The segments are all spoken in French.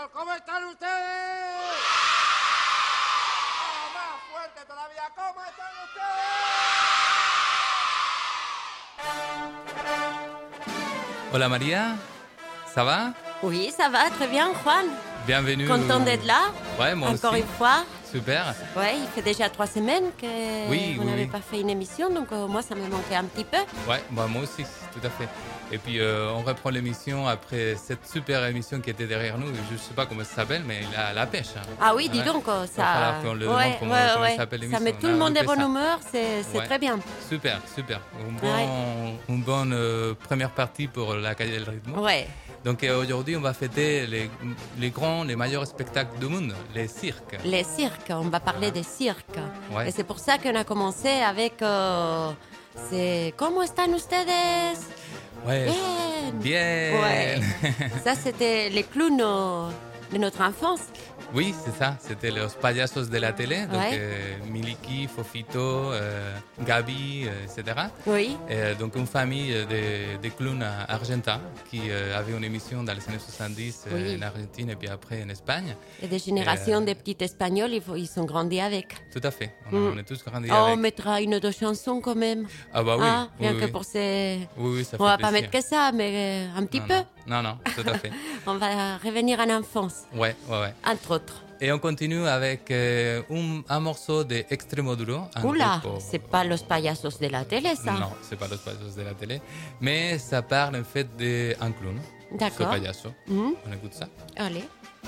chicos, ¿cómo están ustedes? ¡Oh, más fuerte todavía! ¿Cómo están ustedes? Hola María, ça va? Oui, ça va, très bien, Juan. Bienvenue. Content d'être là. Ouais, moi Encore aussi. une fois. Super. Ouais, il fait déjà 3 semaines que Oui, on oui, n'avait oui. pas fait une émission, donc moi, ça me manquait un petit peu. Ouais, bah, moi aussi, tout à fait. Et puis on reprend l'émission après cette super émission qui était derrière nous. Je ne sais pas comment ça s'appelle, mais la pêche. Hein. Ah oui, dis Ouais. donc, Il va ça... falloir qu'on le demande comment s'appelle l'émission. Ça met tout On le a monde de loupé bonne ça. humeur, c'est Ouais. très bien. Super, super. Une bonne première partie pour la Calle del Ritmo. Ouais. Donc aujourd'hui, on va fêter les grands, les meilleurs spectacles du monde, les cirques. Les cirques, on va parler des cirques. Ouais. Et c'est pour ça qu'on a commencé avec... c'est ¿Cómo están ustedes? Ouais. Bien. Bien. Ouais. Ça, c'était les clowns de notre enfance. Oui, c'est ça. C'était los payasos de la télé. Donc, Ouais. Miliki, Fofito, Gabi, etc. Oui. Donc, une famille de clowns argentins qui avait une émission dans les années 70 Oui. en Argentine et puis après en Espagne. Et des générations de petits Espagnols, ils sont grandis avec. Tout à fait. On est tous grandis Oh, on avec. mettra une autre chanson quand même. Ah bah oui. Ah, oui, rien que oui. pour ces... Oui, oui, ça fait On va plaisir. pas mettre que ça, mais un petit Non, peu. non, non, tout à fait. On va revenir en enfance, Ouais, ouais, ouais. entre autres. Et on continue avec un morceau de Extremoduro. un Oula, groupe- c'est pas los payasos de la télé, ça. Non, c'est pas los payasos de la télé, mais ça parle en fait d'un clown. D'accord. Ce payaso. Mhm. On écoute ça. Allez.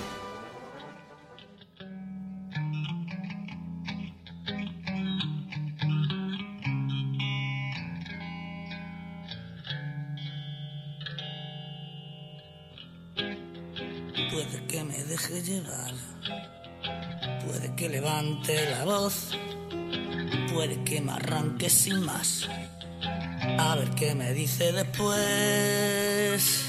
Puede que me deje llevar, puede que levante la voz, puede que me arranque sin más, a ver qué me dice después.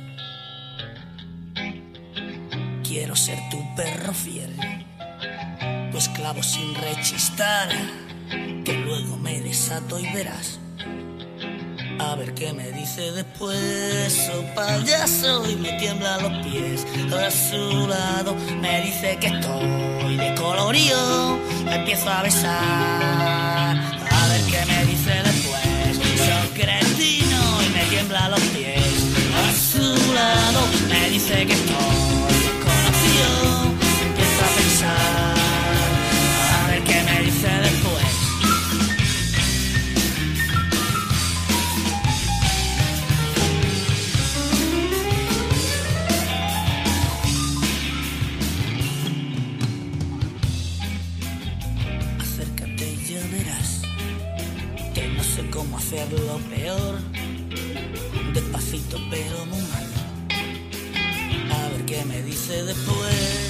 Quiero ser tu perro fiel, tu esclavo sin rechistar, que luego me desato y verás. A ver qué me dice después, oh payaso, y me tiembla los pies. A su lado me dice que estoy de colorío, me empiezo a besar. A ver qué me dice después, soy cretino y me tiembla los pies. A su lado me dice que estoy desconocido, me empiezo a pensar. A ver qué me dice después. Acércate y ya verás que no sé cómo hacerlo peor, despacito pero muy mal. A ver qué me dice después.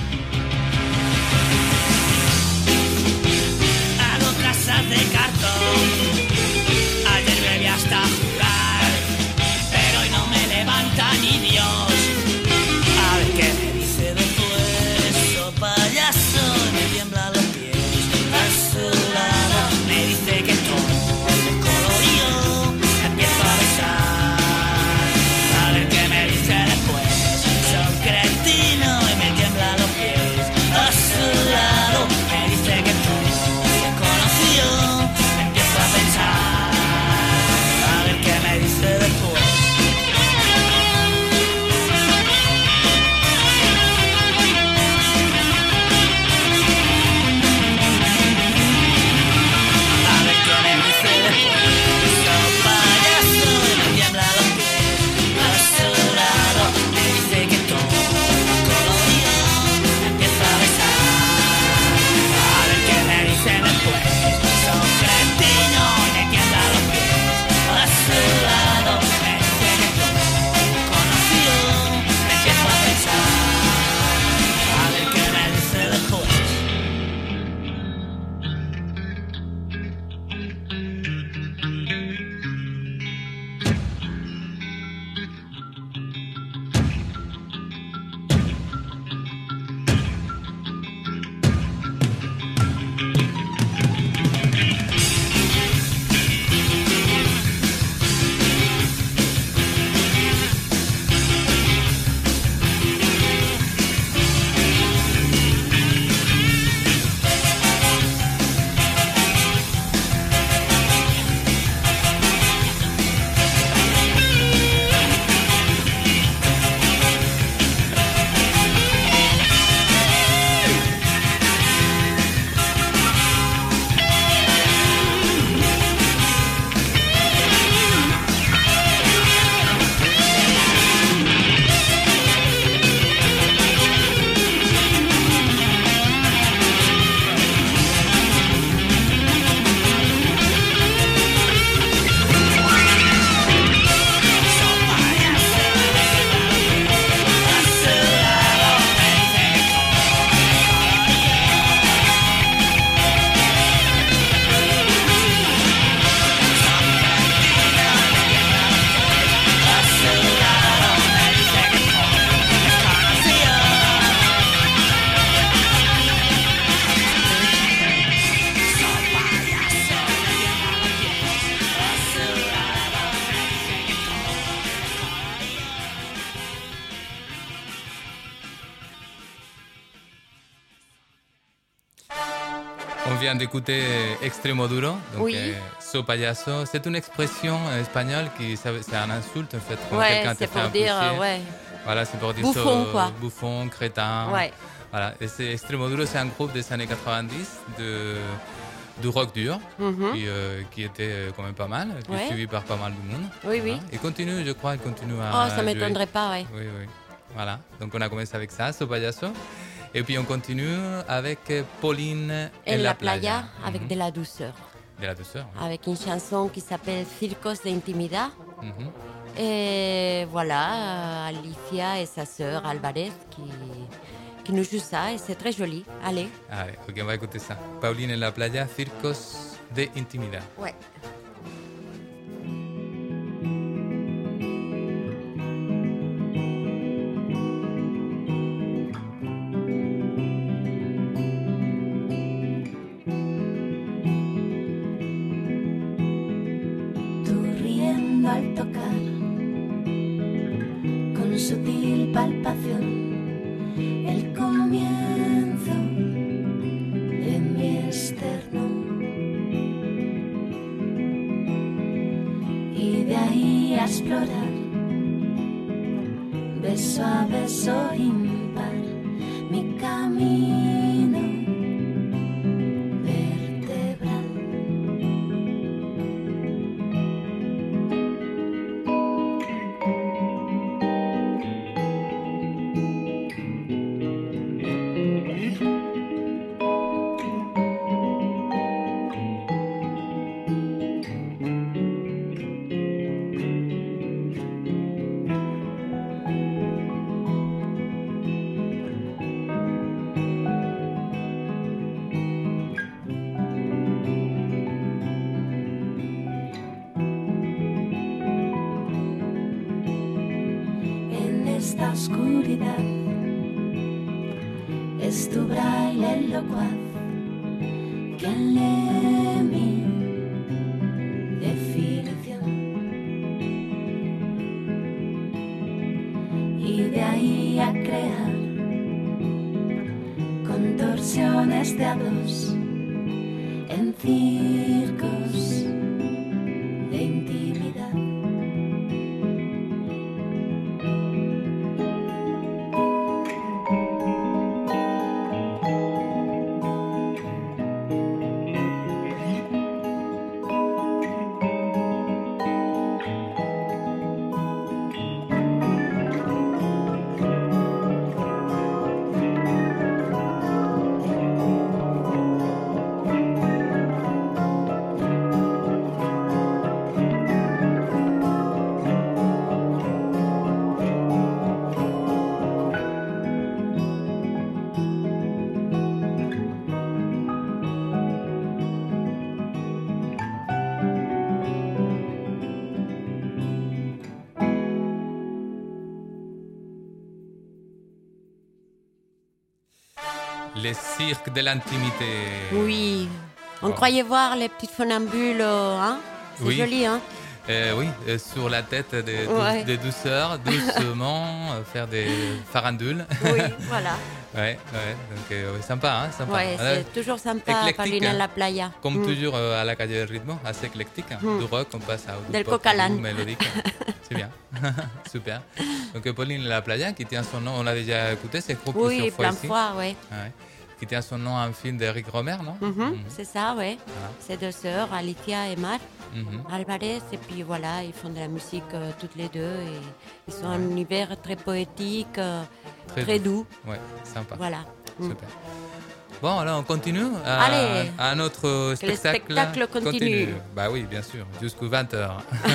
Hago casas de cartón, ayer bebí hasta jugar, pero hoy no me levanta ni Dios. A ver qué me dice después, oh payaso, me tiembla los pies. A su lado me dice que todo es colorido, me empiezo a besar. A ver qué me dice después, soy cretino y me tiembla On vient d'écouter Extremo Duro, donc Oui. So payaso. C'est une expression espagnole c'est un insulte en fait. Quand Ouais, quelqu'un te c'est fait pour un dire, poussier. ouais. Voilà, c'est pour dire Bouffon, quoi. Bouffon, crétin. Ouais. Voilà. Et c'est Extremo Duro, c'est un groupe des années 90 de rock dur qui était quand même pas mal, qui est Ouais. suivi par pas mal de monde. Oui, oui. Et continue, je crois, il continue à Oh, ça jouer. m'étonnerait pas, ouais. Oui, oui. Voilà. Donc on a commencé avec ça, So payaso. Et puis on continue avec Pauline En la playa, avec Mhm. de la douceur. De la douceur. Oui. Avec une chanson qui s'appelle Circos de Intimidad. Mhm. Et voilà, Alicia et sa sœur Alvarez qui nous jouent ça et c'est très joli. Allez. Allez, ok, on va écouter ça. Pauline en la playa, Circos de Intimidad. Ouais. Tú riendo al tocar con sutil palpación el comienzo de mi esternón y de ahí a explorar beso a beso impar mi camino vertebral. En esta oscuridad es tu braille locuaz que lee mi definición y de ahí a crear contorsiones de a dos en circos de intimidad. Les cirques de l'intimité. Oui. On Oh. croyait voir les petites funambules, hein? C'est Oui. joli, hein? Oui, sur la tête Ouais. des douceurs, doucement, faire des farandules. Oui, voilà. Ouais, donc oui, sympa, hein, sympa. Ouais, Voilà, c'est toujours sympa, éclectique, Pauline hein. en la playa. Comme Mm. toujours à la calle del ritmo, assez éclectique. Hein. Du rock, on passe au Del pop, cocalan. du mélodique. C'est bien, super. Donc Pauline La Playa, qui tient son nom, on l'a déjà écouté, c'est groupe Oui, plusieurs fois plein de ici. fois, ouais. Ouais. Qui tient son nom à un film d'Eric Romer, non? C'est ça, ouais. Voilà. Ces deux sœurs, Alicia et Mar Mhm. Alvarez, et puis voilà, ils font de la musique toutes les deux et ils sont un univers très poétique, très doux. Ouais, sympa. Voilà. Mm. Super. Bon, alors on continue Allez. à notre Que le spectacle. spectacle continue. Bah oui, bien sûr, jusqu'aux 20h.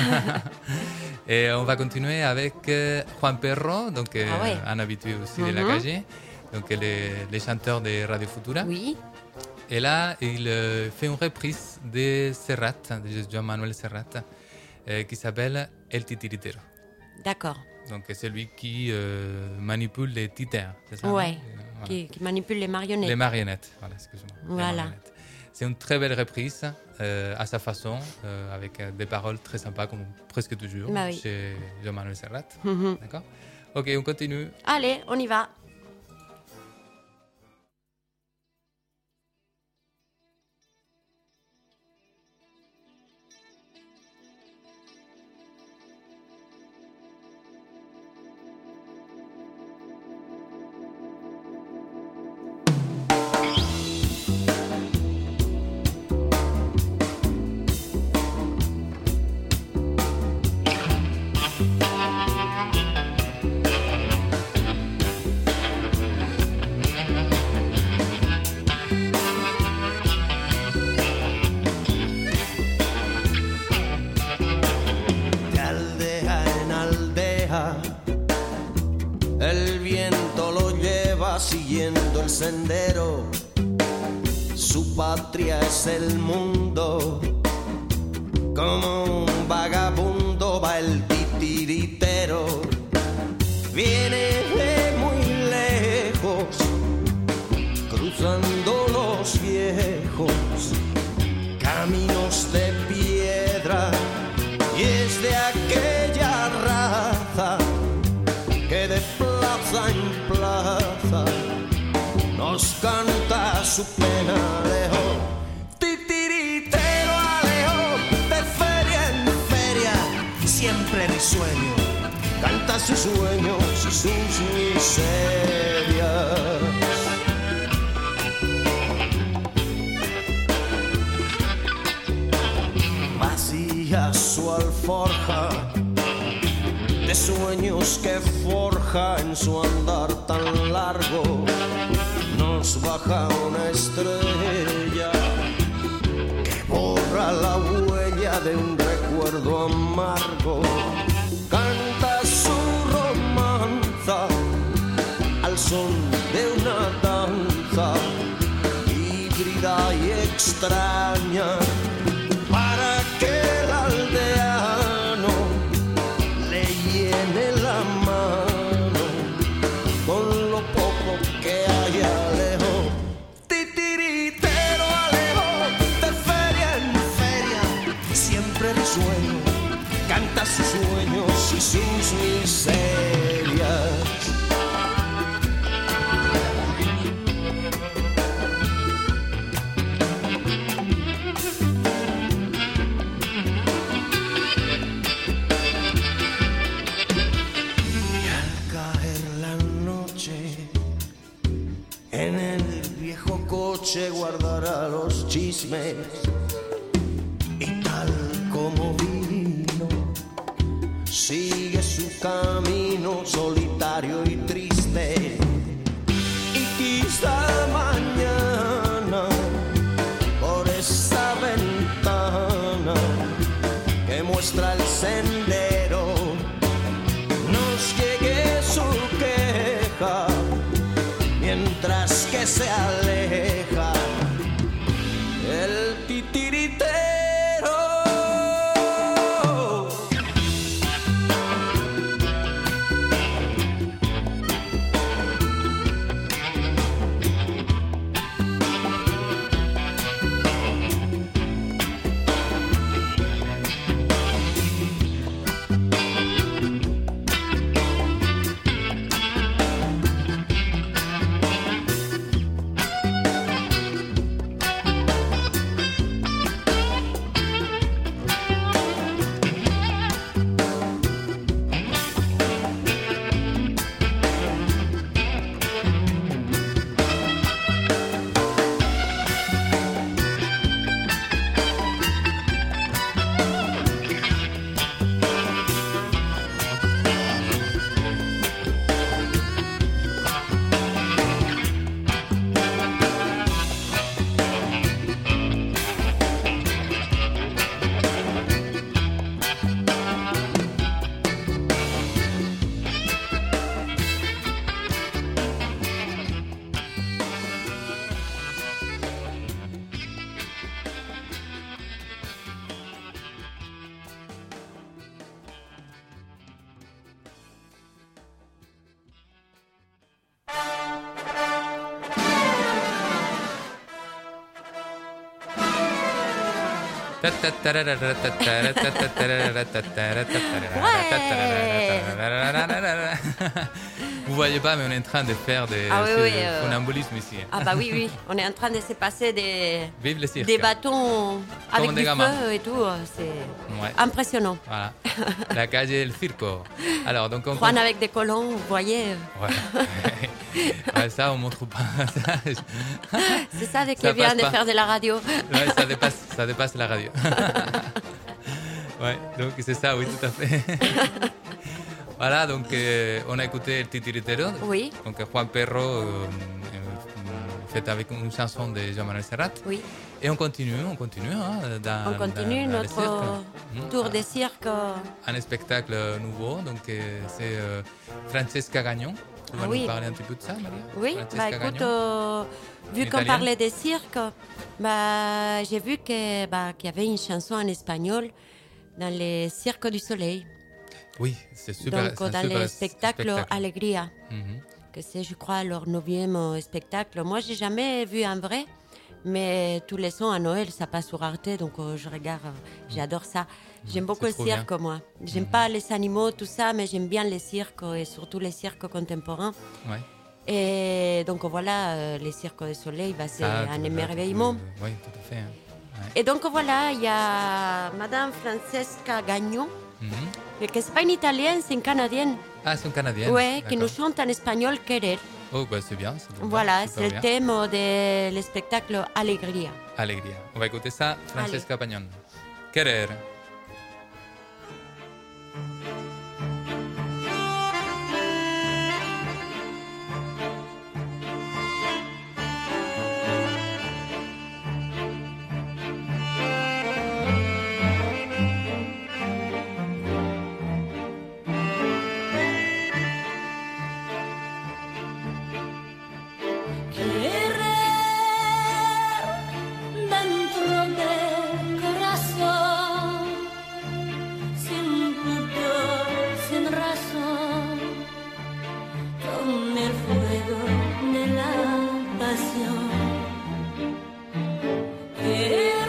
Et on va continuer avec Juan Perro, donc Ah ouais. un habitué aussi de la Mhm. KG, donc les chanteurs de Radio Futura. Oui, Et là, il fait une reprise de Serrat, de Joan Manuel Serrat, qui s'appelle El Titiritero. d'accord. Donc c'est lui qui manipule les titères, c'est ça? Ouais, Voilà. qui manipule les marionnettes. Les marionnettes, voilà, excuse-moi. Les Voilà. marionnettes. C'est une très belle reprise, à sa façon, avec des paroles très sympas, comme presque toujours, Bah oui. chez Joan Manuel Serrat. Mhm. D'accord? Ok, on continue. Allez, on y va. viento lo lleva siguiendo el sendero. Su patria es el mundo. Como un vagabundo va el titiritero. Viene de muy lejos, cruzando los viejos caminos de piedra. Y es de aquella raza que de plaza en plaza nos canta su pena. Alejo, titiritero, alejo, de feria en feria, siempre risueño, canta sus sueños y sus miserias. Vacía su alforja de sueños que forja en su andar tan largo. Nos baja una estrella que borra la huella de un recuerdo amargo. Canta su romanza al son de una danza híbrida y extraña, para que el aldeano le llene la mano con lo poco que hay. Alejo, titiritero, alejo, de feria en feria, siempre risueño, canta sus sueños y sus miserias. Y al caer la noche, en el viejo coche guardará los chismes y tal como vino, sigue su camino solitario y triste. Y quizá mañana por esa ventana que muestra el sendero nos llegue su queja, mientras que se aleja el titiritero. Vous voyez pas, mais on est en train de faire des funambulisme ici. Ah bah oui, oui. On est en train de se passer Vive le cirque. des bâtons avec Comme du des gamins. feu et tout. C'est Ouais. impressionnant. Voilà. La calle El Circo. Alors, donc on Juan avec des colons, vous voyez. Ouais. Ouais, ça, on montre pas. C'est ça avec Ça les viandes passe de pas. faire de la radio. Ouais, ça dépasse la radio. Ouais, donc c'est ça, oui, tout à fait. Voilà, donc on a écouté El Titiritero. Oui. Donc Juan Perro, fait avec une chanson de Jean-Manuel Serrat. Oui. Et on continue hein, dans On continue dans le notre cirque. tour des cirques. Un spectacle nouveau, donc c'est Francesca Gagnon. Tu vas oui. nous parler un petit peu de ça, Maria? Oui, Francesca écoute, Gagnon. vu qu'on Italienne. parlait des cirques, j'ai vu qu'il y avait une chanson en espagnol dans les Cirques du Soleil. Oui, c'est super. Donc, c'est un dans super le spectacle Alegria, Mhm. que c'est, je crois, leur 9e spectacle. Moi, j'ai jamais vu en vrai, mais tous les sons à Noël, ça passe sur Arte, donc je regarde, j'adore ça. J'aime beaucoup c'est le trop cirque, moi. J'aime pas les animaux, tout ça, mais j'aime bien les cirques, et surtout les cirques contemporains. Ouais. Et donc, voilà, les Cirques du Soleil, c'est Ça, un tu- émerveillement. Oui, tout à fait. Hein. Ouais. Et donc, voilà, il y a Madame Francesca Gagnon, Mhm. que c'est pas une italienne, c'est une canadienne. Ah, c'est une Canadienne. Ouais, qui nous d'accord. chante en espagnol Querer. Oh, bah, c'est bien. C'est bon, Voilà, super c'est le bien. thème du spectacle Alegria. Alegría. On va écouter ça, Francesca Gagnon. Querer. Querer dentro del corazón, sin pudor, sin razón, con el fuego de la pasión. Querer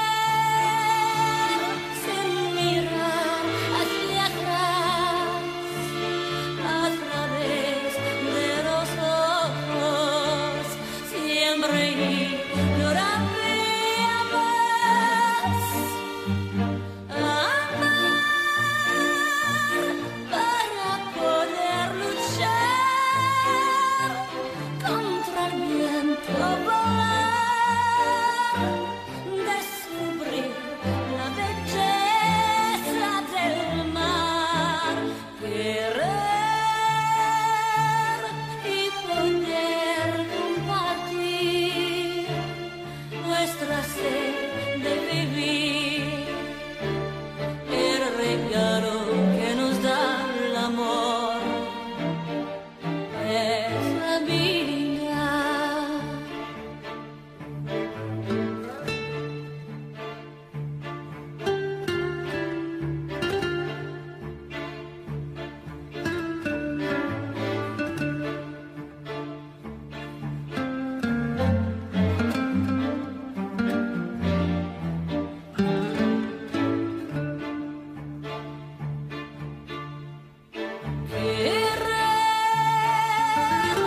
sin mirar hacia atrás, a través de los ojos, siempre ignorar mi amor. Amar para poder luchar contra el viento, volar, descubrir la belleza del mar, querer y poder compartir nuestra sed de vivir, el regalo que nos da el amor es la vida. Querer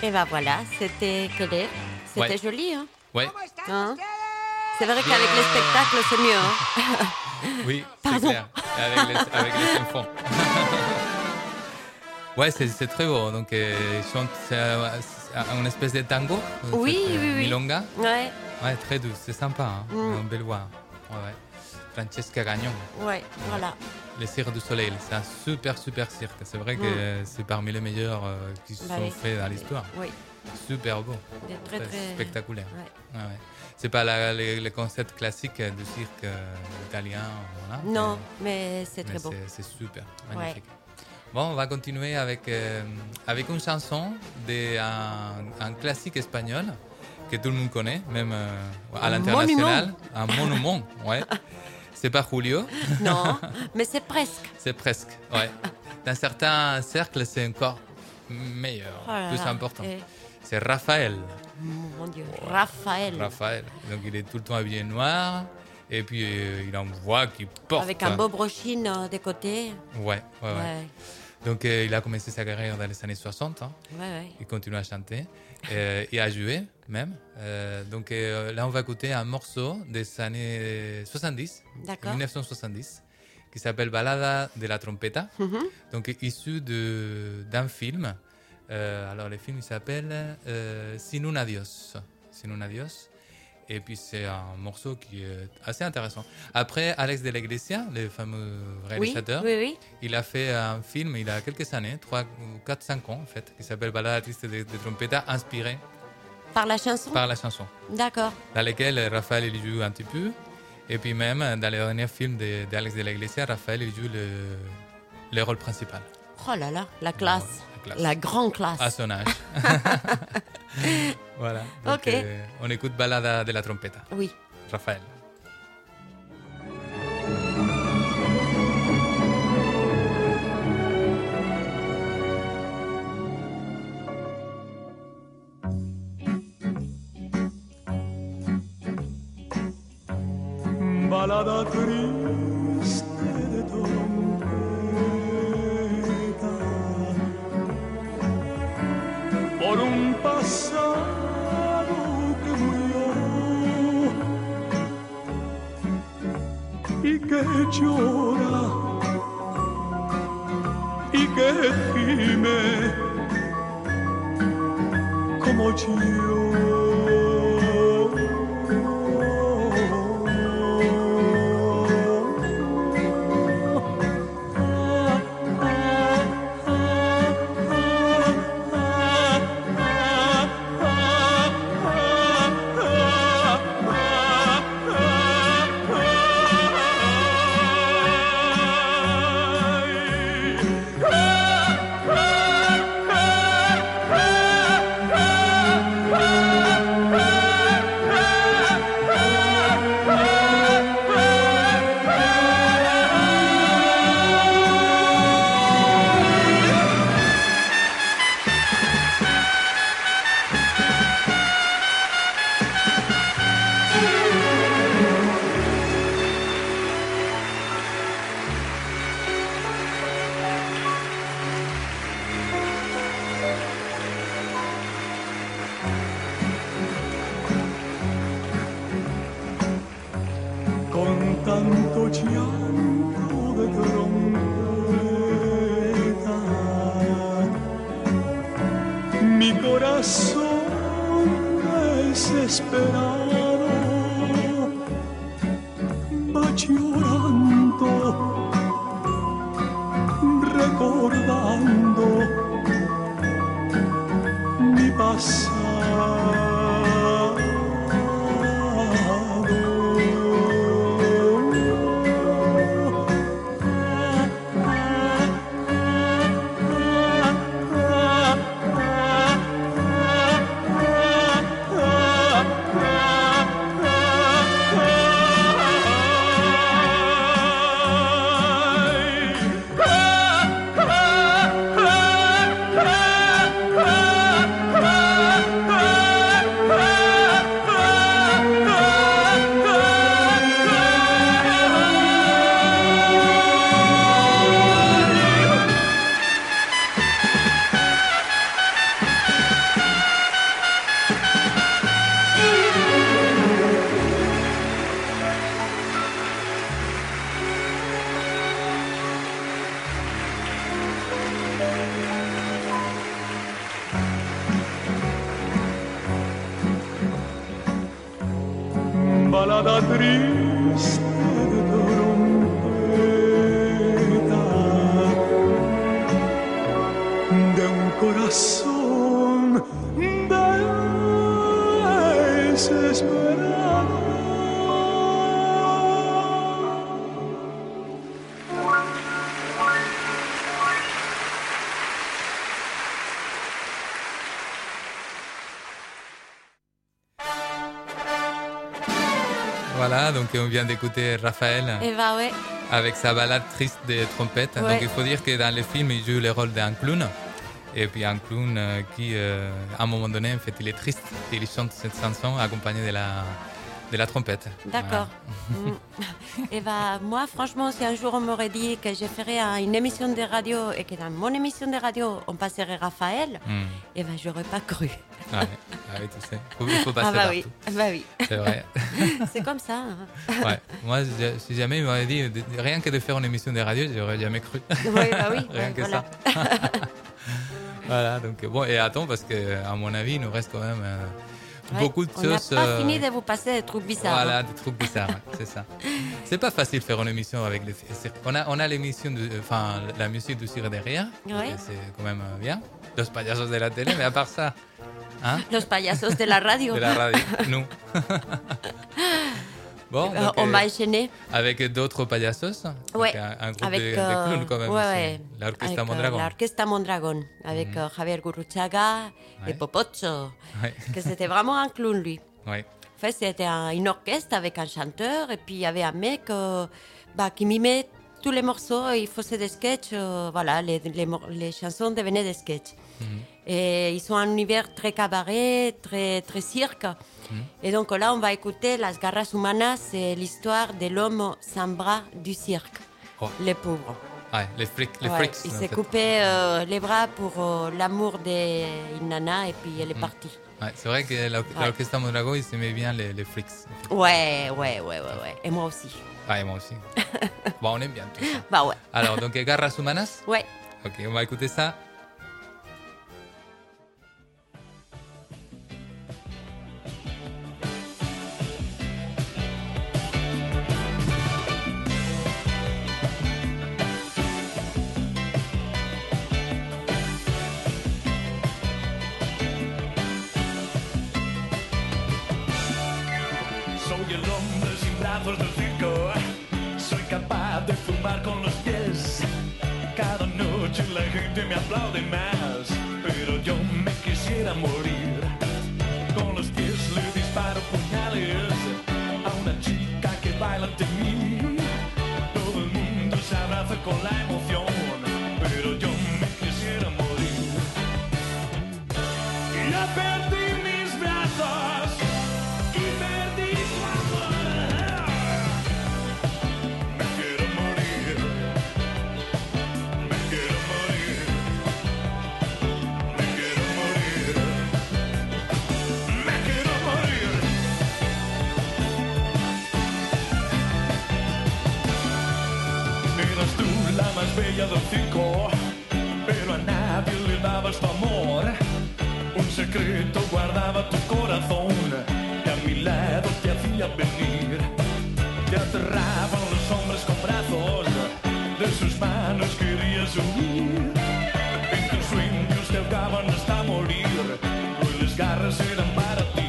Et ben voilà, c'était Keller. C'était Ouais. joli, hein. Ouais, ¿Cómo están Hein? ustedes? C'est vrai qu'avec les spectacles, c'est mieux. Hein. oui, c'est Pardon. clair. Et avec les enfants. Ouais, c'est très beau. Donc, ils chantent une espèce de tango. Oui, cette, oui, oui. Milonga. Ouais, Ouais, très douce, c'est sympa. Hein. Une belle voix. Ouais, ouais. Francesca Gagnon, ouais, voilà. le Cirque du Soleil. C'est un super cirque. C'est vrai que c'est parmi les meilleurs qui se Bah sont oui. faits dans l'histoire. Oui, Super beau. des très, très... Spectaculaire. Ouais. Ouais, ouais. C'est pas les concepts classiques du cirque italien. Voilà. Non, mais c'est très Mais beau. c'est super, magnifique. Bon, on va continuer avec une chanson d'un classique espagnol que tout le monde connaît, même à Un l'international. Un monument, ouais. C'est pas Julio, Non, mais c'est presque. c'est presque, ouais. Dans certains cercles, c'est encore meilleur, Oh là plus là. important. Et- C'est Raphaël. Mon Dieu, Raphaël. Raphaël. Donc il est tout le temps habillé noir. Et puis il a une voix qui porte. Avec un beau brochine des côtés. Ouais. Ouais, Donc il a commencé sa carrière dans les années 60. Hein. ouais. Il continue à chanter et à jouer même. Donc là, on va écouter un morceau des années 70, D'accord. 1970, qui s'appelle Balada de la trompeta. Mhm. Donc issu d'un film. Alors le film il s'appelle Sin un adios. Sin un adios. Et puis c'est un morceau qui est assez intéressant. Après, Alex de la Iglesia, le fameux Oui, réalisateur, oui. il a fait un film il y a quelques années, 4-5 ans en fait, qui s'appelle Balada triste de trompeta, inspiré Par la chanson. par la chanson, D'accord. dans lequel Raphaël il joue un petit peu. Et puis même dans le dernier film d'Alex de la Iglesia, Raphaël il joue le rôle principal. Oh là là, la classe. La classe. La grande classe. À son âge. Voilà. Donc, Ok. on écoute Balada de la trompeta. Oui. Raphaël. Balada triste de trompeta por un pasado que murió y que llora y que gime como yo. Con tanto llanto de trompeta, mi corazón desesperado va llorando, recordando mi pasado. balada triste de trompeta de un corazón desesperado. Voilà, donc on vient d'écouter Raphaël Et bah ouais. avec sa balade triste des trompettes. Ouais. Donc il faut dire que dans les films, il joue le rôle d'un clown. Et puis un clown qui, à un moment donné, en fait, il est triste et il chante cette chanson accompagnée de la trompette. D'accord. Et bah, moi, franchement, si un jour on m'aurait dit que je ferais une émission de radio et que dans mon émission de radio, on passerait Raphaël, et ben, j'aurais pas cru. Ah oui, tu sais, il faut passer Ah bah partout. oui, bah oui. C'est vrai. C'est comme ça. Hein. Ouais. Moi, si jamais il m'aurait dit rien que de faire une émission de radio, j'aurais jamais cru. Oui, bah oui. Rien que voilà. ça. Voilà, donc bon, et attends, parce qu'à mon avis, il nous reste quand même beaucoup de choses. On n'a pas fini de vous passer des trucs bizarres. Voilà, hein. des trucs bizarres, ouais, c'est ça. C'est pas facile de faire une émission avec les. On a l'émission, enfin, la musique du cirque derrière. Ouais. C'est quand même bien. Los payasos de la télé, mais à part ça. Hein, Los payasos de la radio. de la radio, nous. Bon, donc, On va enchaîner. avec d'autres payasos. Ouais. Donc, un groupe Avec, de clowns quand même. ouais, aussi. ouais. L'Orchestra Avec, Mondragón. L'Orchestra Mondragón, avec Javier Gurruchaga Ouais. et Popocho, Ouais. que c'était vraiment un clown, lui. Ouais. En fait, c'était une orchestre avec un chanteur et puis il y avait un mec qui mimait tous les morceaux et il faisait des sketchs. Voilà, les chansons devenaient des sketchs. Et ils sont un univers très cabaret, très, très cirque. Et donc là, on va écouter Las Garras Humanas, c'est l'histoire de l'homme sans bras du cirque, Oh. les pauvres. Ouais, les freaks. Ouais, freaks, il en s'est fait. coupé les bras pour l'amour d'une nana et puis elle est partie. Ouais, c'est vrai que l'Orchestra Mondragón, il s'aimait bien les freaks. Ouais. Et moi aussi. Ouais, moi aussi. Bon, on aime bien tout ça. Bah ouais. Alors, donc, Garras Humanas. Ouais. Ok, on va écouter ça. Soy el hombre sin brazos del circo. Soy capaz de fumar con los pies. Cada noche la gente me aplaude más. Pero yo me quisiera morir. Con los pies le disparo puñales a una chica que baila ante mí. Todo el mundo se abraza con la emoción. Pero yo me quisiera morir. Y ya perdí mis brazos. Y perdí tu amor. Me quiero morir. Me quiero morir. Me quiero morir. Me quiero morir. Eras tú la más bella del circo, pero a nadie le dabas tu amor. Un secreto guardaba tu corazón, que a mi lado te hacía venir. Te aterraban los hombres con brazos, de sus manos querías huir. En tus sueños te ahogaban hasta morir, crueles garras eran para ti.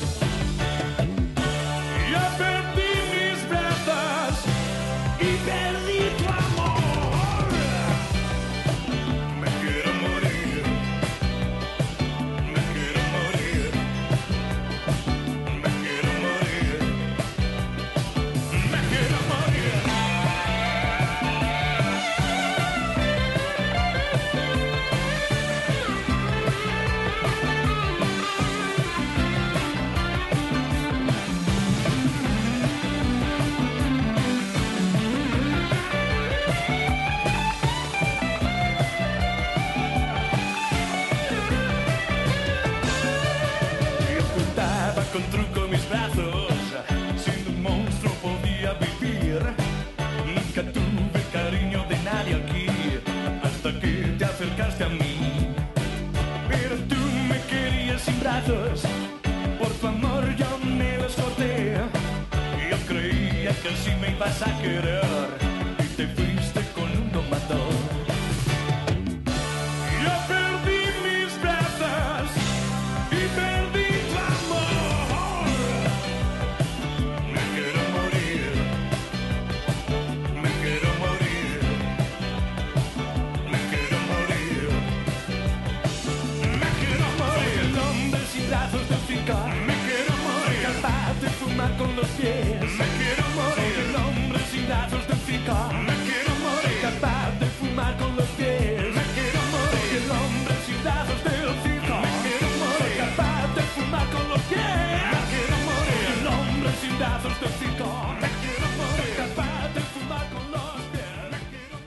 Ya perdí mis brazos y perdí tu amor. Me quiero morir. Me quiero morir. Me quiero morir. Me quiero morir. Y ocultaba con truco mis brazos, siendo un monstruo podía vivir. Nunca tuve cariño de nadie aquí, hasta que te acercaste a mí. Pero tú me querías sin brazos, por tu amor yo me los corté. creía que así me ibas a querer y te fuiste con un domador. Yo perdí mis brazos y perdí tu amor. Me quiero morir, me quiero morir, me quiero morir, me quiero morir. El hombre sin brazos de ficar, me quiero morir. Capaz de fumar con los pies, me quiero morir. El hombre sin brazos de ficar, me quiero morir. Capaz de fumar con los pies, me quiero morir. El hombre sin brazos de ficar, me quiero morir. Capaz de fumar con los pies, me quiero morir. El hombre sin brazos de ficar, me quiero morir. Capaz de fumar con los pies, me quiero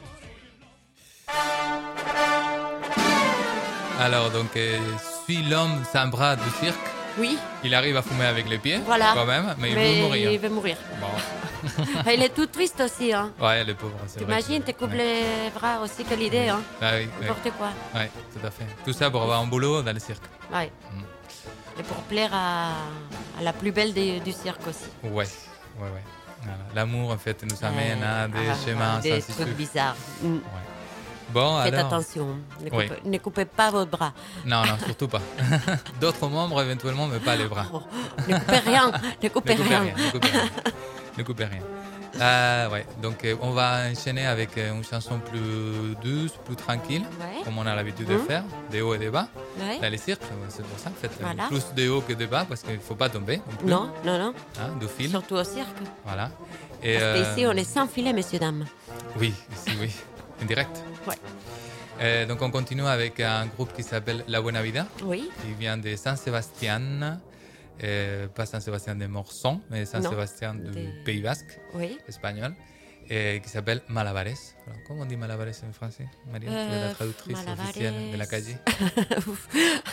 morir. Alors, donc, suis l'homme sans bras du cirque. Oui, Il arrive à fumer avec les pieds, voilà. quand même, mais il veut mourir. Il veut mourir. Bon. Il est tout triste aussi. Hein. Ouais, les pauvres, c'est vrai. T'imagines, tu coupes les bras aussi, quelle idée. Hein. Ah oui, oui. N'importe quoi. Ouais, tout à fait. Tout ça pour avoir un boulot dans le cirque. Ouais. Et pour plaire à la plus belle du cirque aussi. Ouais. Voilà. L'amour, en fait, nous amène à des chemins des sans trucs issue. bizarres. Ouais. Bon, Faites alors... attention. Oui. Ne coupez pas votre bras. Non, surtout pas. D'autres membres, éventuellement, mais pas les bras. Oh, ne coupez rien. Ne coupez rien. Ne coupez rien. Ouais, donc on va enchaîner avec une chanson plus douce, plus tranquille, Ouais. comme on a l'habitude de faire, des hauts et des bas. Ouais. Dans les cirques, c'est pour ça, en fait, Voilà. plus de hauts que de bas, parce qu'il ne faut pas tomber. Non, plus, Non, non, non. hein, de fil. Surtout au cirque. Voilà. Et, Parce qu'ici, on est sans filet, messieurs, dames. Oui, ici, oui. En direct. Ouais. Donc on continue avec un groupe qui s'appelle La Buena Vida, Oui. qui vient de San Sebastián, pas San Sebastián de Morson, mais San Non, Sebastián du de- Pays Basque, Oui. espagnol, qui s'appelle Malabares. Alors, comment on dit Malabares en français, Maria? Tu es la traductrice Malabares. officielle de la KG. Ouf.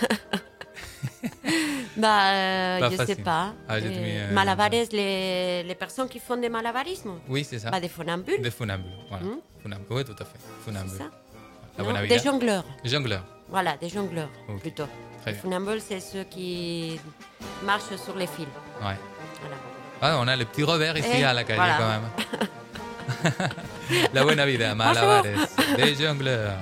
Pas Je sais facile. pas. Ah, j'ai mis, Malabares, les personnes qui font des malabarismes. Oui, c'est ça. Des funambules. Des funambules, voilà. Funambules. Oui, tout à fait. C'est Funambules. ça. La Non, Buena Vida. des jongleurs. Jongleurs. Voilà, des jongleurs, Ok. plutôt. Très Les bien. funambules, c'est ceux qui marchent sur les fils. Ouais. Voilà. Ah, on a le petit Robert ici à la KG voilà. quand même. La Buena Vida, Malabares, des jongleurs.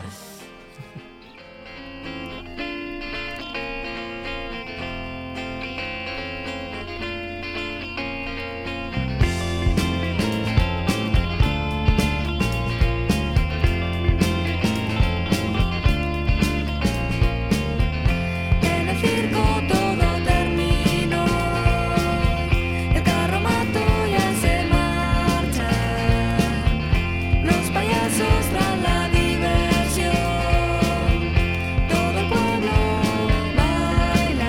En el circo todo terminó, el carromato ya se marcha, los payasos traen la diversión, todo el pueblo baila,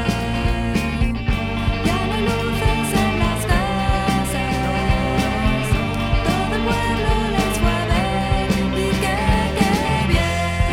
ya no hay luces en las casas, todo el pueblo les fue a ver y qué bien.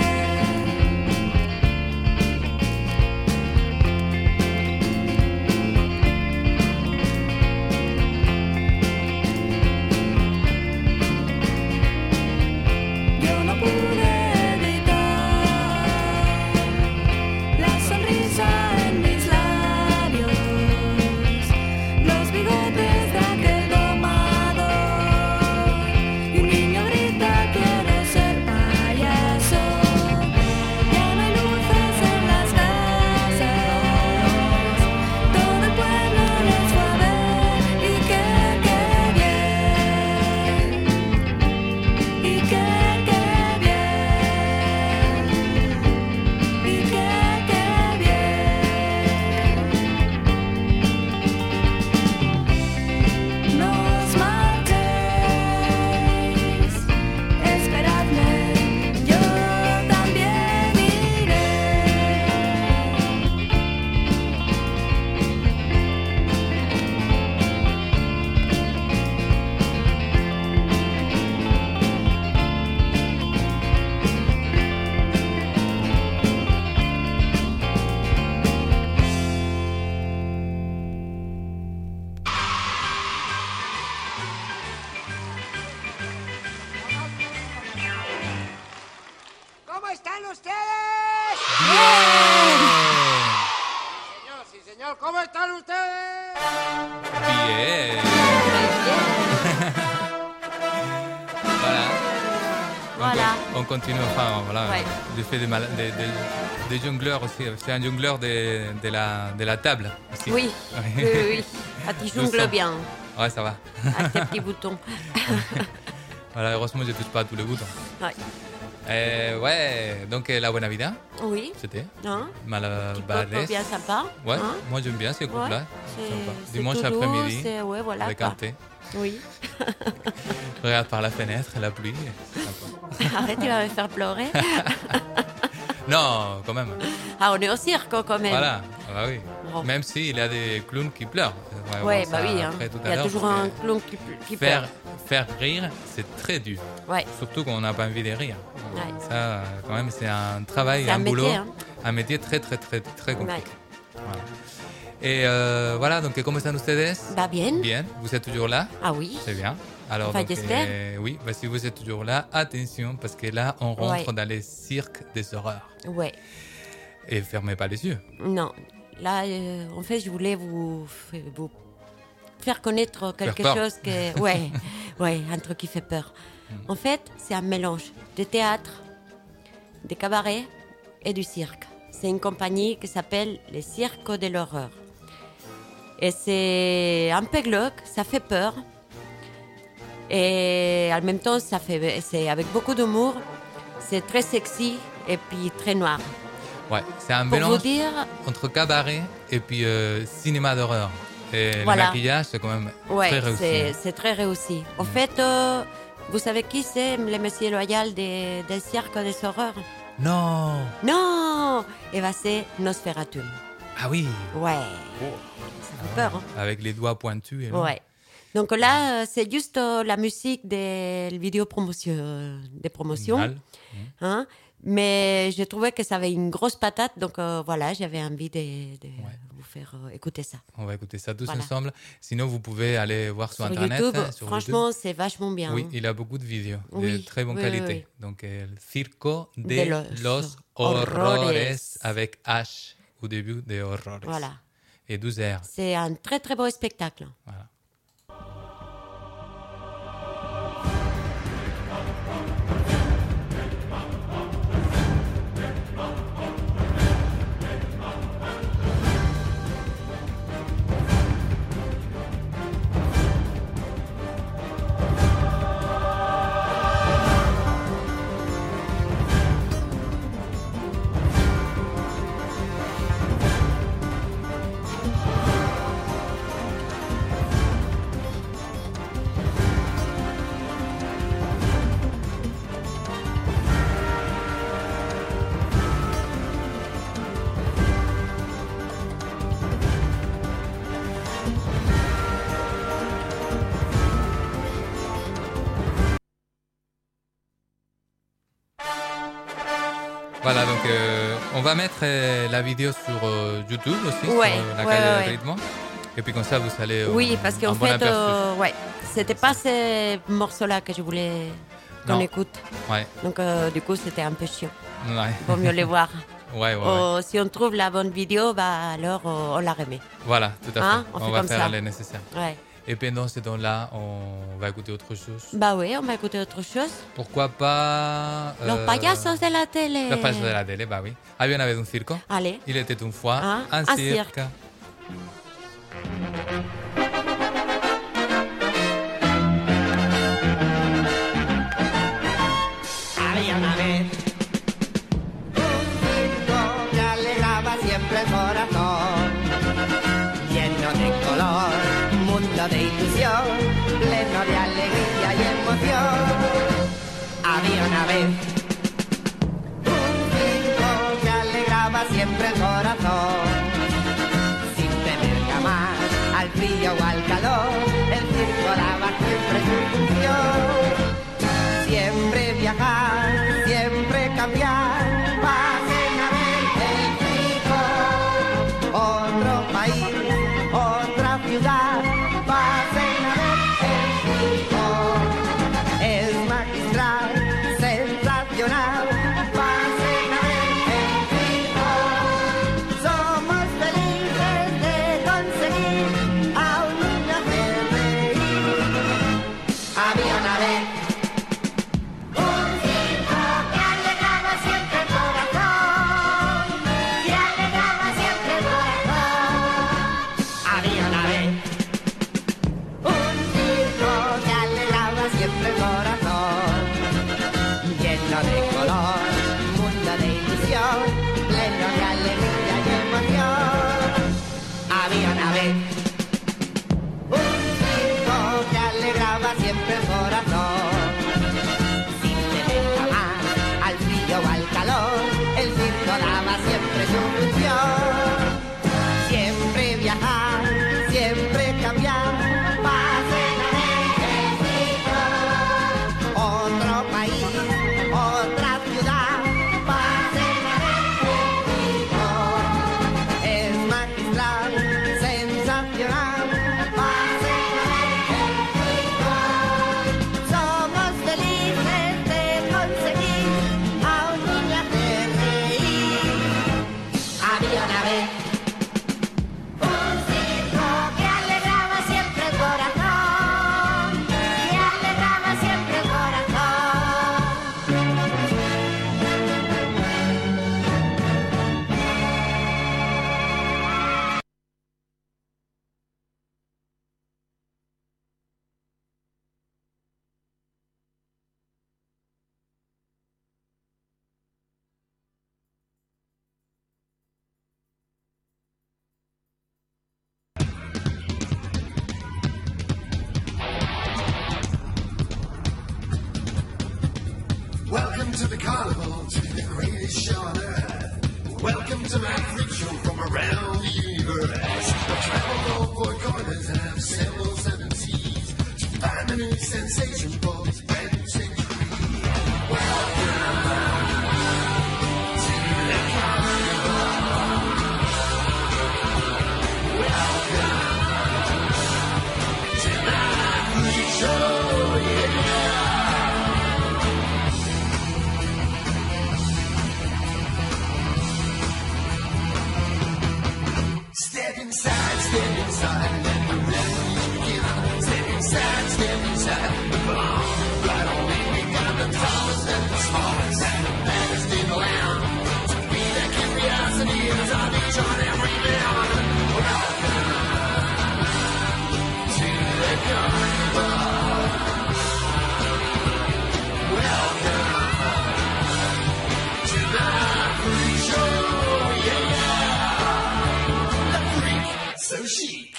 Yo no pude evitar la sonrisa en mis labios, los bigotes de aquel domador, y un niño grita quiero ser payaso. Ya no hay luces en las casas, todo el pueblo les fue a ver y qué bien. Y qué bien, y qué bien. No os marchéis, esperadme, yo también iré. ¿Cómo están ustedes? Sí, señor, ¿cómo están ustedes? Bien. Voilà. Voilà. On continue, enfin, voilà. Ouais. Je fais des jongleurs aussi. C'est un jongleur de la table aussi. Oui, Ouais. oui. Ah, tu jongles Doucement. bien Ouais, ça va. avec tes petits boutons. Voilà, heureusement, je touche pas à tous les boutons. Ouais. Ouais, donc la Buena Vida, Oui, c'était hein? Malabares. Bien sympa. Ouais, hein? moi j'aime bien ces Ouais, groupes-là. c'est- Sympa. c'est Dimanche tout doux, après-midi, c'est- ouais, voilà, avec quoi. un thé. Oui. Je regarde par la fenêtre, la pluie. c'est sympa. Arrête, tu vas me faire pleurer. Non, quand même. Ah, on est au cirque quand même. Voilà, ah bah oui. Bon. Même s'il y a des clowns qui pleurent. On va Ouais, voir bah ça oui. Hein. après tout à Il y a l'heure, toujours parce un que clown qui faire, pleure. faire rire, c'est très dur. Ouais. Surtout quand on n'a pas envie de rire. Ouais. Ça, quand même, c'est un travail, C'est un boulot, métier, hein. un métier très, très, très, très compliqué. Ouais. Voilà. Et voilà, donc, ¿cómo están ustedes? Bah bien. Bien, vous êtes toujours là? Ah oui. C'est bien. Alors, Enfin, donc, j'espère. oui, bah, si vous êtes toujours là, attention, parce que là, on rentre Ouais. dans les cirques des horreurs. Ouais. Et fermez pas les yeux. Non. Là, en fait, je voulais vous faire connaître quelque peur. chose que... Ouais, ouais, un truc qui fait peur. En fait, c'est un mélange de théâtre, de cabaret et du cirque. C'est une compagnie qui s'appelle les Cirques de l'Horreur. Et c'est un peu glauque, ça fait peur. Et en même temps, c'est avec beaucoup d'humour. C'est très sexy et puis très noir. Ouais, c'est un Pour vous mélange dire, entre cabaret et puis cinéma d'horreur. Et Voilà. le maquillage, c'est quand même ouais, très réussi. c'est très réussi. En fait, vous savez qui c'est, le monsieur loyal des cirques des horreurs? Non. Non. Et ben c'est Nosferatu. Ah oui. Ouais. Ça fait peur, hein? Avec les doigts pointus. Et là. Ouais. Donc là, c'est juste la musique des vidéos des promotions. Mal. Hein? Mais je trouvais que ça avait une grosse patate, donc voilà, j'avais envie de vous faire écouter ça. On va écouter ça tous Voilà. ensemble. Sinon, vous pouvez aller voir sur, Sur Internet. YouTube, hein, sur franchement, YouTube. c'est vachement bien. Oui, hein. il a beaucoup de vidéos de Oui, très bonne oui, qualité. oui. Donc, el Circo de, De los, los Horrores Horrores. avec H au début de Horrores. Voilà. Et 12 R. C'est un très très beau spectacle. Voilà. Voilà, donc on va mettre la vidéo sur YouTube aussi, Ouais, sur la ouais, calle ouais. de rythme. Et puis comme ça, vous allez Oui, parce qu'en un bon fait, aperçu. ouais, c'était pas ces morceaux-là que je voulais qu'on Non. écoute. Ouais, Donc du coup, c'était un peu chiant. ouais, Vaut mieux les voir. ouais, ouais, ouais. Oh, si on trouve la bonne vidéo, bah alors on la remet. Voilà, tout à fait. Hein, on fait va comme faire ça. le nécessaire. Ouais. Et pendant ce temps-là, on va écouter autre chose. Bah oui, on va écouter autre chose. Pourquoi pas... Los payasos de la télé. Los payasos de la télé, bah oui. Había una vez un circo. Allez. Il était une fois Ah, un un cirque. cirque. Había una vez un circo que alegraba siempre el corazón, lleno de color, mundo de ilusión, pleno de alegría y emoción. Había una vez un circo que alegraba siempre el corazón, sin tener jamás al frío o al calor, el circo daba siempre su función. Siempre viajar, siempre cambiar, pasen a ver el circo. Otro país, otra ciudad, pasen a ver el circo. Es magistral, sensacional, pasen a ver el circo. Somos felices de conseguir a un niño So chic.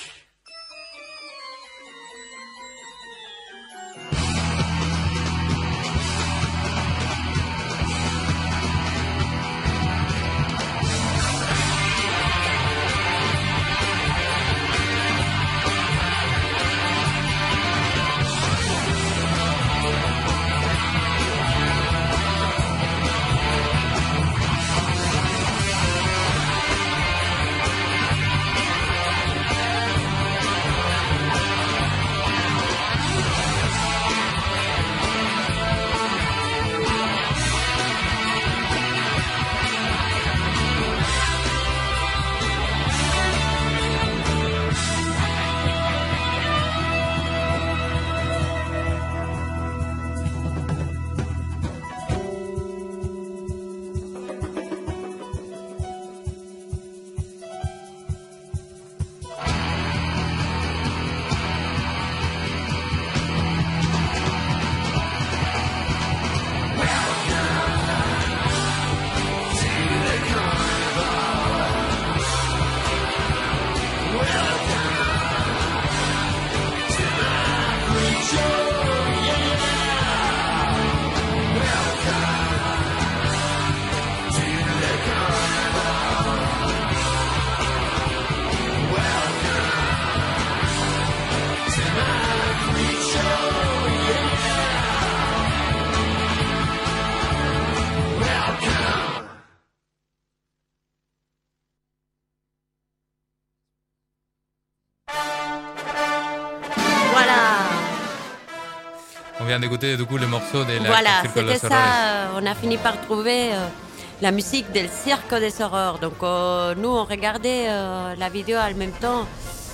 On vient d'écouter du coup le morceau de la Voilà, Cirque de c'était los ça. Horrores. On a fini par trouver la musique del Cirque des Horreurs. Donc nous, on regardait la vidéo en même temps.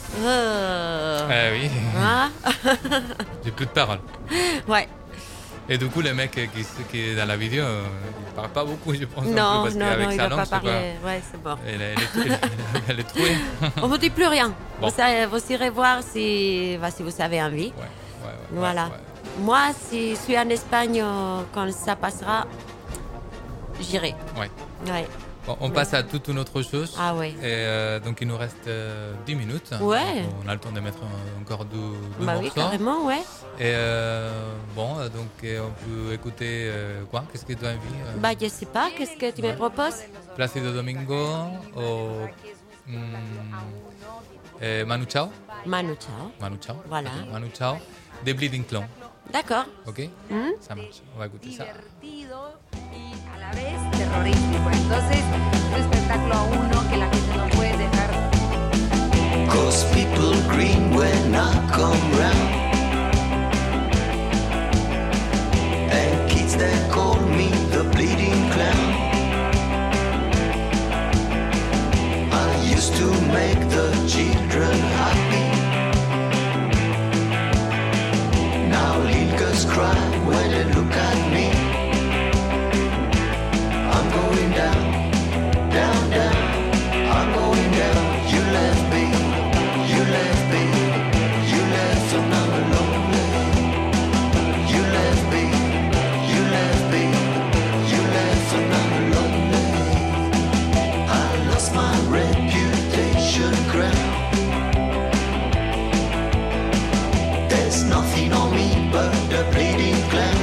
Oui, Hein? j'ai plus de paroles. Ouais. Et du coup, le mec qui est dans la vidéo, il parle pas beaucoup, je pense. Non, plus, parce non, qu'avec non, il sa va langue, pas c'est parler. Ouais, c'est bon. Elle est trouée. On vous dit plus rien. Bon. Vous irez voir si vous avez envie. Ouais, Voilà. ouais. Moi, si je suis en Espagne, quand ça passera, j'irai. Ouais. Ouais. Bon, on passe à toute une autre chose. Ah ouais. Et donc, il nous reste 10 minutes. Ouais. Donc, on a le temps de mettre encore deux Bah morceaux. oui, carrément, ouais. Et donc on peut écouter quoi? Qu'est-ce que tu as envie? Bah, je sais pas, qu'est-ce que tu me proposes? Plácido Domingo ou Manu Chao? Manu Chao. Manu Chao. Voilà. Ok, Manu Chao. The Bleeding Clown. D'accord. Ok? Mhm. Ça marche. On va écouter ça. divertido y a la vez terrorífico. Entonces, un espectáculo a uno que la gente no puede dejar. Cause people green when I come round, and kids they call me the bleeding clown. I used to make the children happy. Now little girls cry when they look at me. I'm going down, down, down. I'm going down. You left me, you left me, you left and I'm lonely. You left me, you left me, you left and I'm lonely. I lost my reputation crown. There's nothing on me but the bleeding clown.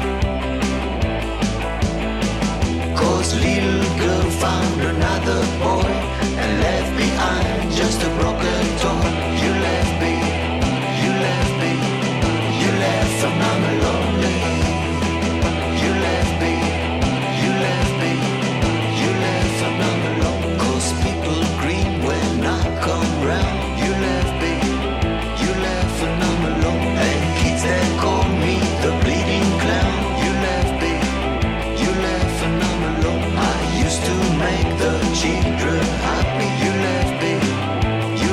'Cause little girl found another boy and left behind just a broken toy. You left me, you left me, you left and I'm lonely. You left me, you left me, you left and I'm alone. 'Cause people green when I come round. You left me, you left and I'm alone. And kids they call me the bleeding clown. You left me, you left and I'm alone. I used to make the children happy. You left me, you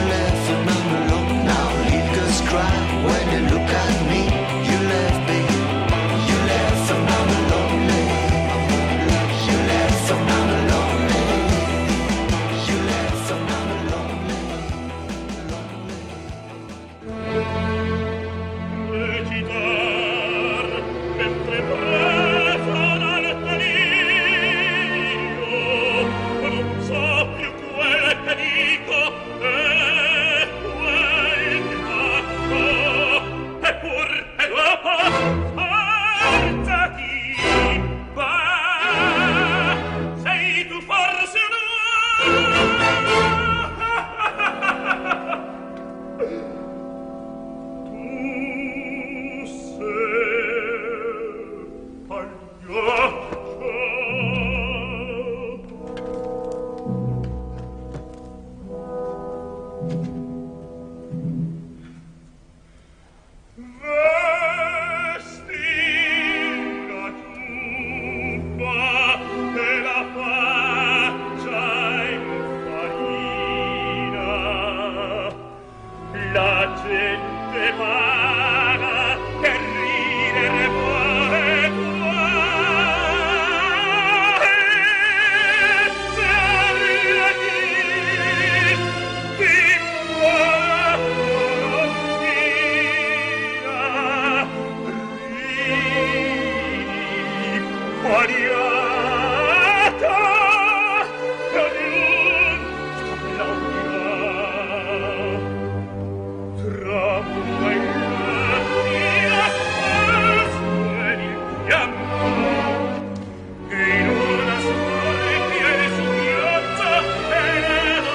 Vestirla tuppa e la faccia in farina, la gente paga per ridere vuole qua, e se arrivi bimba Mariata, tra una invernia e il pianto, e in una storia piena su piazza e nel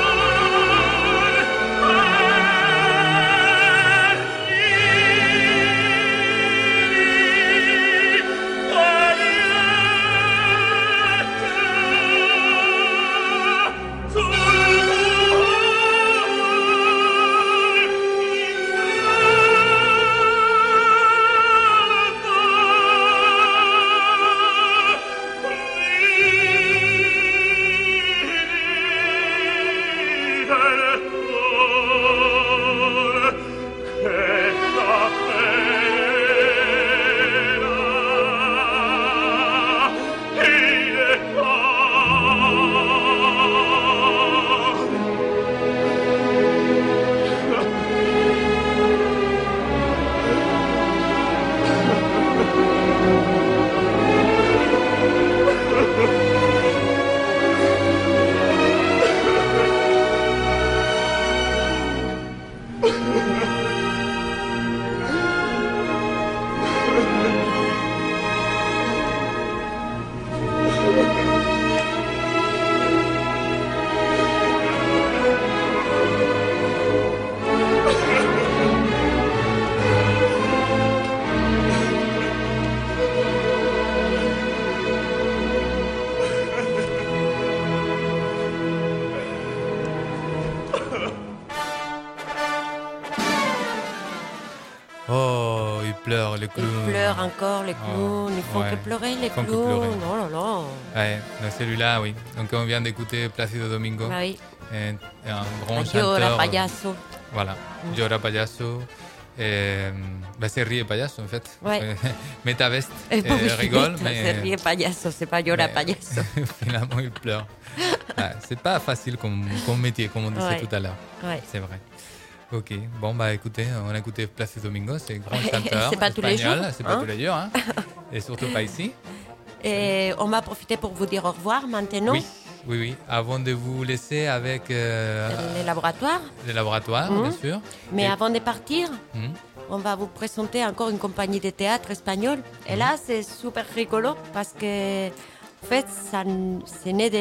Oh, ils pleurent, les clowns. Ils pleurent encore, les clowns. Ils font ouais. que pleurer, les Ils font que clowns. pleurer. Oh là là. Ouais, dans celui-là, oui. Donc, on vient d'écouter Plácido Domingo. Ah oui. Un grand Adiós, chanteur. payaso. Voilà, Llora Payaso. Bah, c'est Rie Payaso, en fait. Ouais. Metavest Oui, rigole, C'est mais rire payaso, c'est pas llora mais- payaso. finalement, il pleure. Ouais, c'est pas facile comme métier, comme on disait Ouais. tout à l'heure. Ouais. C'est vrai. Ok, bon, bah écoutez, on a écouté Plácido Domingo, c'est un grand chanteur. C'est pas tous les espagnol, jours, c'est pas hein. tous les jours, hein. Et surtout pas ici. Et on va profiter pour vous dire au revoir maintenant. Oui, oui, oui. Avant de vous laisser avec Les laboratoires. le laboratoire, Mhm. bien sûr. Mais Et- avant de partir, Mhm. on va vous présenter encore une compagnie de théâtre espagnol. Et là, c'est super rigolo parce que, en fait, c'est né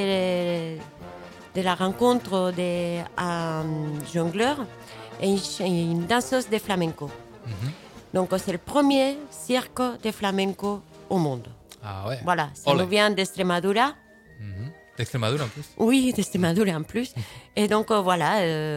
de la rencontre d'un jongleur et une danseuse de flamenco. Mhm. Donc, c'est le premier cirque de flamenco au monde. Ah ouais. Voilà, ça Olé. nous vient d'Extremadura. Mhm. D'Extremadura en plus. Oui, d'Extremadura en plus. Et donc, voilà,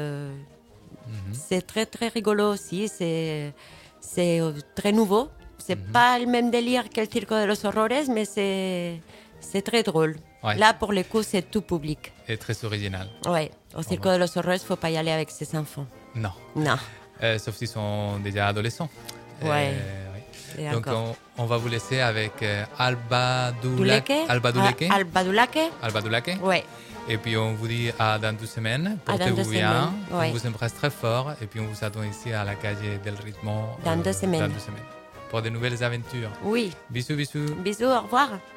c'est très, très rigolo aussi. C'est très nouveau. C'est pas le même délire que le Circo de los Horrores, mais c'est très drôle. Ouais. Là, pour le coup, c'est tout public. Et très original. Ouais, au Circo de los Horrores, faut pas y aller avec ses enfants. Non. Non. Sauf s'ils sont déjà adolescents. Ouais. Oui. Et Donc encore. on va vous laisser avec Alba Duleque. Duleque. Alba Duleque. Alba Duleque. Ouais. Et puis on vous dit à dans 2 semaines. À dans Portez-vous 2 bien. semaines, On ouais. vous embrasse très fort. Et puis on vous attend ici à la calle del Ritmo. Dans 2 semaines. Dans 2 semaines. Pour de nouvelles aventures. Oui. Bisous, bisous. Bisous, au revoir.